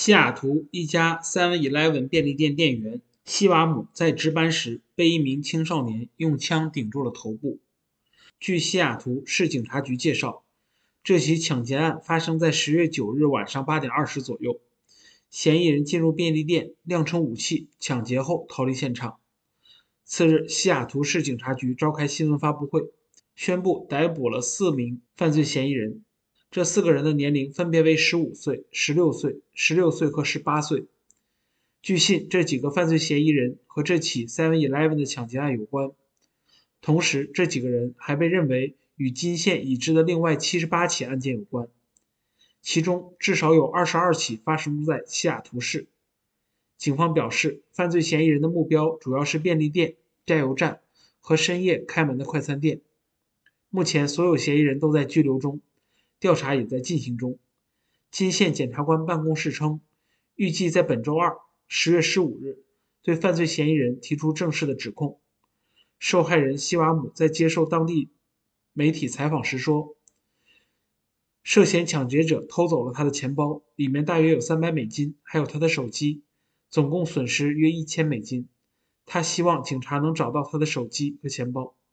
西雅图一家 7-Eleven 便利店店员西瓦姆在值班时被一名青少年用枪顶住了头部。据西雅图市警察局介绍，这起抢劫案发生在10月9日晚上8点20左右。嫌疑人进入便利店，亮出武器抢劫后逃离现场。次日，西雅图市警察局召开新闻发布会，宣布逮捕了4名犯罪嫌疑人。这4个人的年龄分别为15岁、16岁、16岁和18岁。据信，这几个犯罪嫌疑人和这起 7-Eleven 的抢劫案有关。同时，这几个人还被认为与金县已知的另外78起案件有关，其中至少有22起发生在西雅图市。警方表示，犯罪嫌疑人的目标主要是便利店、加油站和深夜开门的快餐店。目前，所有嫌疑人都在拘留中，调查也在进行中。金县检察官办公室称，预计在本周二10月15日对犯罪嫌疑人提出正式的指控。受害人西瓦姆在接受当地媒体采访时说，涉嫌抢劫者偷走了他的钱包，里面大约有300美金，还有他的手机，总共损失约1000美金。他希望警察能找到他的手机和钱包。